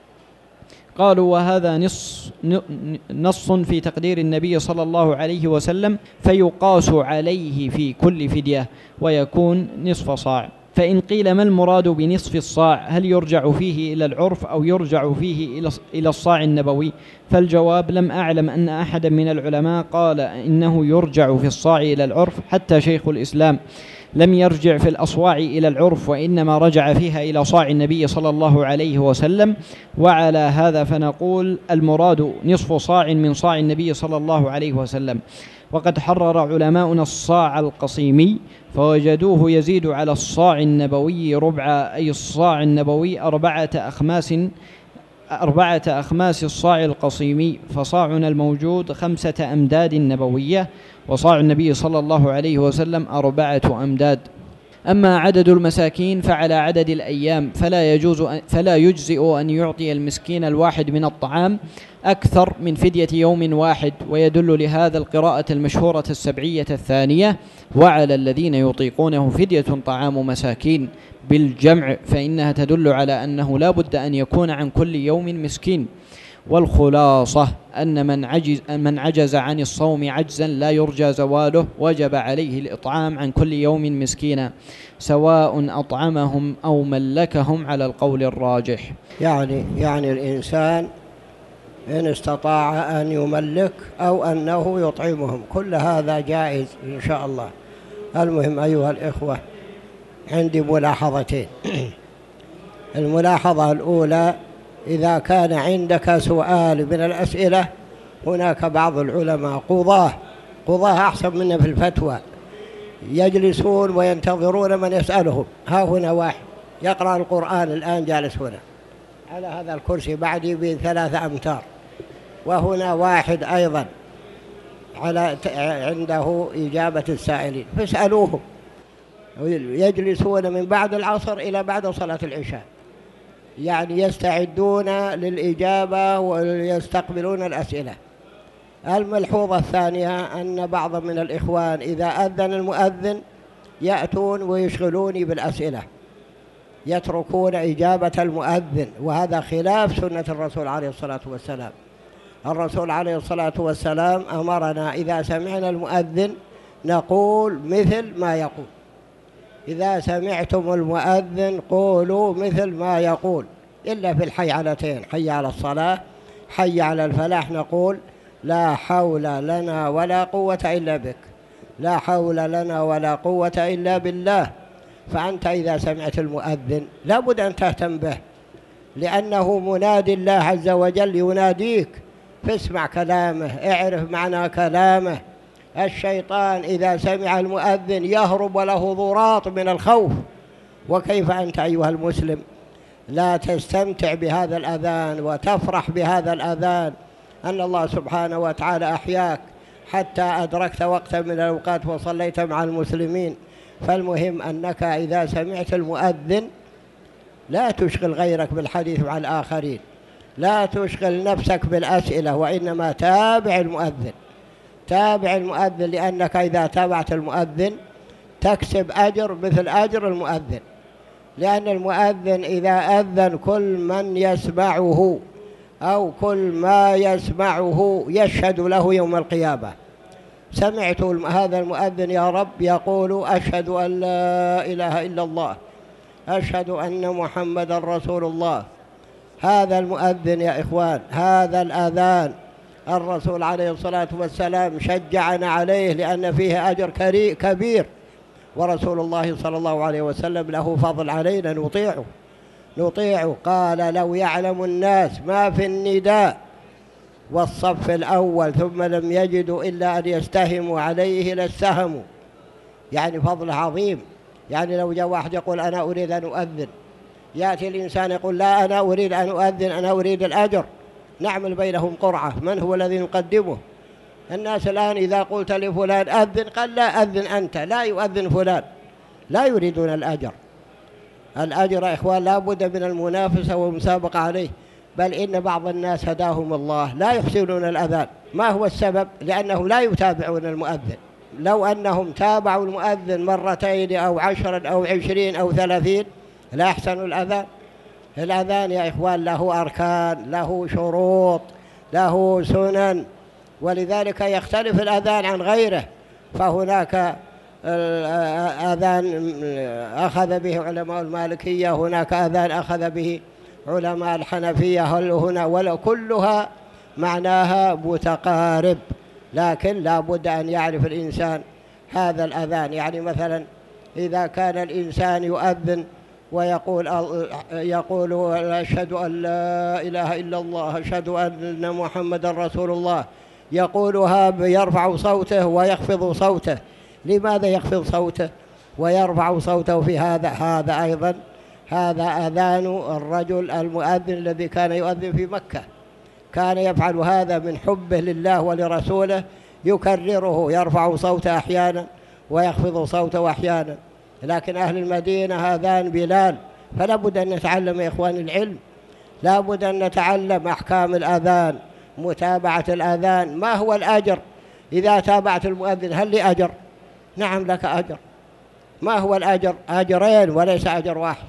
قالوا وهذا نص في تقدير النبي صلى الله عليه وسلم فيقاس عليه في كل فدية ويكون نصف صاع. فإن قيل ما المراد بنصف الصاع هل يرجع فيه إلى العرف أو يرجع فيه إلى الصاع النبوي؟ فالجواب لم أعلم أن أحدا من العلماء قال إنه يرجع في الصاع إلى العرف، حتى شيخ الإسلام لم يرجع في الأصواع إلى العرف وإنما رجع فيها إلى صاع النبي صلى الله عليه وسلم. وعلى هذا فنقول المراد نصف صاع من صاع النبي صلى الله عليه وسلم. وقد حرر علماؤنا الصاع القصيمي فوجدوه يزيد على الصاع النبوي ربع، أي الصاع النبوي 4 أخماس الصاع القصيمي، فصاعنا الموجود 5 أمداد نبوية، وصاع النبي صلى الله عليه وسلم 4 أمداد. أما عدد المساكين فعلى عدد الأيام، فلا يجزئ أن يعطي المسكين الواحد من الطعام أكثر من فدية يوم واحد. ويدل لهذا القراءة المشهورة السبعية الثانية وعلى الذين يطيقونه فدية طعام مساكين بالجمع، فإنها تدل على أنه لا بد أن يكون عن كل يوم مسكين. والخلاصة أن من عجز عن الصوم عجزا لا يرجى زواله وجب عليه الإطعام عن كل يوم مسكينا سواء أطعمهم أو ملكهم على القول الراجح. يعني الإنسان إن استطاع أن يملك أو أنه يطعمهم، كل هذا جائز إن شاء الله. المهم أيها الإخوة عندي ملاحظتين. الملاحظة الأولى، إذا كان عندك سؤال من الأسئلة هناك بعض العلماء قضاه أحسن منا في الفتوى، يجلسون وينتظرون من يسألهم. ها هنا واحد يقرأ القرآن الآن جالس هنا على هذا الكرسي بعدي ب3 أمتار، وهنا واحد أيضا عنده إجابة السائلين، فاسألوهم. يجلسون من بعد العصر إلى بعد صلاة العشاء، يعني يستعدون للإجابة ويستقبلون الأسئلة. الملحوظة الثانية أن بعض من الإخوان إذا أذن المؤذن يأتون ويشغلوني بالأسئلة، يتركون إجابة المؤذن، وهذا خلاف سنة الرسول عليه الصلاة والسلام. الرسول عليه الصلاة والسلام أمرنا إذا سمعنا المؤذن نقول مثل ما يقول. إذا سمعتم المؤذن قولوا مثل ما يقول، إلا في الحيعلتين، حي على الصلاة حي على الفلاح، نقول لا حول لنا ولا قوة إلا بك، لا حول لنا ولا قوة إلا بالله. فأنت إذا سمعت المؤذن لابد أن تهتم به، لأنه منادي الله عز وجل يناديك، فاسمع كلامه، اعرف معنى كلامه. الشيطان إذا سمع المؤذن يهرب وله ضراط من الخوف، وكيف أنت أيها المسلم لا تستمتع بهذا الأذان وتفرح بهذا الأذان أن الله سبحانه وتعالى أحياك حتى أدركت وقتا من الأوقات وصليت مع المسلمين. فالمهم أنك إذا سمعت المؤذن لا تشغل غيرك بالحديث مع الآخرين، لا تشغل نفسك بالأسئلة، وإنما تابع المؤذن. تابع المؤذن، لأنك إذا تابعت المؤذن تكسب أجر مثل أجر المؤذن، لأن المؤذن إذا أذن كل من يسمعه أو كل ما يسمعه يشهد له يوم القيامة. سمعت هذا المؤذن يا رب يقول أشهد أن لا إله إلا الله، أشهد أن محمد رسول الله. هذا المؤذن يا إخوان، هذا الأذان الرسول عليه الصلاة والسلام شجعنا عليه لأن فيه أجر كبير، ورسول الله صلى الله عليه وسلم له فضل علينا نطيعه. قال لو يعلم الناس ما في النداء والصف الأول ثم لم يجدوا إلا أن يستهموا عليه لاستهموا. يعني فضل عظيم. يعني لو جاء واحد يقول أنا أريد أن أؤذن، يأتي الإنسان يقول لا أنا أريد أن أؤذن، أنا أريد الأجر، نعمل بينهم قرعة من هو الذي نقدمه. الناس الآن إذا قلت لفلان أذن قال لا أذن أنت، لا يؤذن فلان، لا يريدون الأجر. الأجر يا إخوان لا بد من المنافسة والمسابقة عليه. بل إن بعض الناس هداهم الله لا يحسنون الأذان. ما هو السبب؟ لأنهم لا يتابعون المؤذن. لو أنهم تابعوا المؤذن مرتين أو 10 أو 20 أو 30 لا أحسنوا الأذان. الأذان يا إخوان له أركان، له شروط، له سنن، ولذلك يختلف الأذان عن غيره. فهناك أذان أخذ به علماء المالكية، هناك أذان أخذ به علماء الحنفية، ولا كلها معناها متقارب، لكن لا بد أن يعرف الإنسان هذا الأذان. يعني مثلا إذا كان الإنسان يؤذن ويقول أشهد أن لا إله إلا الله، أشهد أن محمد رسول الله، يقولها يرفع صوته ويخفض صوته. لماذا يخفض صوته ويرفع صوته في هذا أيضا هذا أذان الرجل المؤذن الذي كان يؤذن في مكة، كان يفعل هذا من حبه لله ولرسوله، يكرره، يرفع صوته أحيانا ويخفض صوته أحيانا. لكن أهل المدينة أذان بلال. فلا بد أن نتعلم يا إخوان العلم، لا بد أن نتعلم أحكام الأذان، متابعة الأذان. ما هو الأجر إذا تابعت المؤذن؟ هل لي أجر؟ نعم لك أجر. ما هو الأجر؟ أجرين وليس أجر واحد.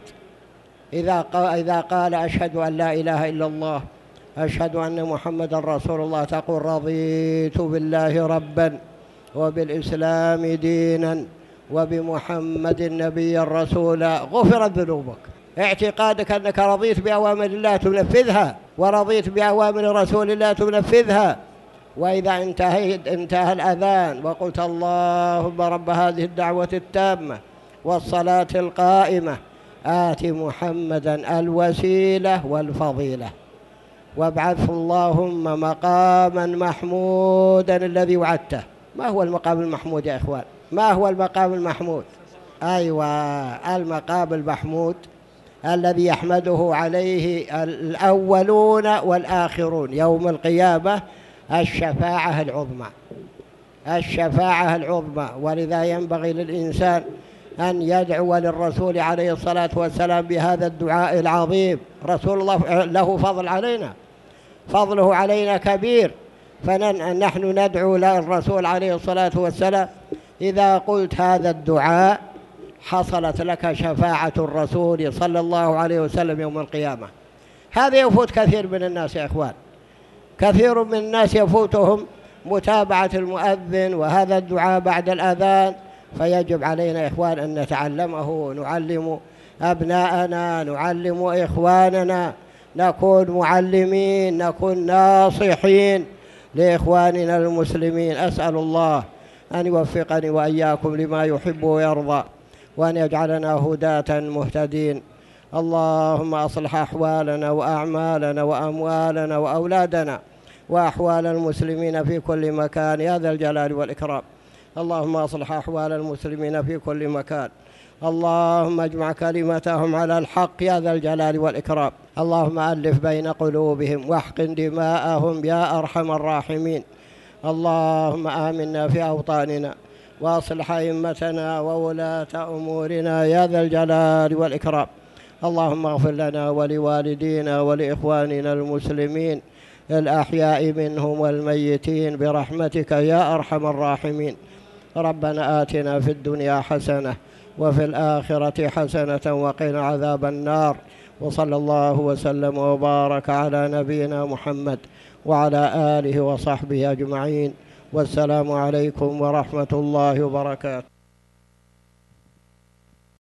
إذا قال أشهد أن لا إله إلا الله، أشهد أن محمد رسول الله، تقول رضيت بالله ربا وبالإسلام دينا وبمحمد نبيا رسولا، غفرت ذنوبك. اعتقادك أنك رضيت بأوامر الله تنفذها، ورضيت بأوامر رسول الله تنفذها. وإذا انتهى الأذان وقلت اللهم رب هذه الدعوة التامة والصلاة القائمة آت محمدا الوسيلة والفضيلة وابعثه اللهم مقاما محمودا الذي وعدته. ما هو المقام المحمود يا إخوان؟ ما هو المقام المحمود؟ أيوة، المقام المحمود الذي يحمده عليه الأولون والآخرون يوم القيامة، الشفاعة العظمى، الشفاعة العظمى. ولذا ينبغي للإنسان أن يدعو للرسول عليه الصلاة والسلام بهذا الدعاء العظيم. رسول الله له فضل علينا، فضله علينا كبير، فنحن ندعو للرسول عليه الصلاة والسلام. إذا قلت هذا الدعاء حصلت لك شفاعة الرسول صلى الله عليه وسلم يوم القيامة. هذا يفوت كثير من الناس يا إخوان، كثير من الناس يفوتهم متابعة المؤذن وهذا الدعاء بعد الأذان. فيجب علينا يا إخوان أن نتعلمه، نعلم أبناءنا، نعلم إخواننا، نكون معلمين، نكون ناصحين لإخواننا المسلمين. أسأل الله أن يوفقني وإياكم لما يحب ويرضى، وأن يجعلنا هداة مهتدين. اللهم أصلح أحوالنا وأعمالنا وأموالنا وأولادنا وأحوال المسلمين في كل مكان يا ذا الجلال والإكرام. اللهم أصلح أحوال المسلمين في كل مكان. اللهم اجمع كلمتهم على الحق يا ذا الجلال والإكرام. اللهم ألف بين قلوبهم واحقن دماءهم يا أرحم الراحمين. اللهم آمنا في أوطاننا وأصلح أئمتنا وولاة أمورنا يا ذا الجلال والإكرام. اللهم اغفر لنا ولوالدينا ولإخواننا المسلمين الأحياء منهم والميتين برحمتك يا أرحم الراحمين. ربنا آتنا في الدنيا حسنة وفي الآخرة حسنة وقنا عذاب النار. وصلى الله وسلم وبارك على نبينا محمد وعلى آله وصحبه أجمعين. والسلام عليكم ورحمة الله وبركاته.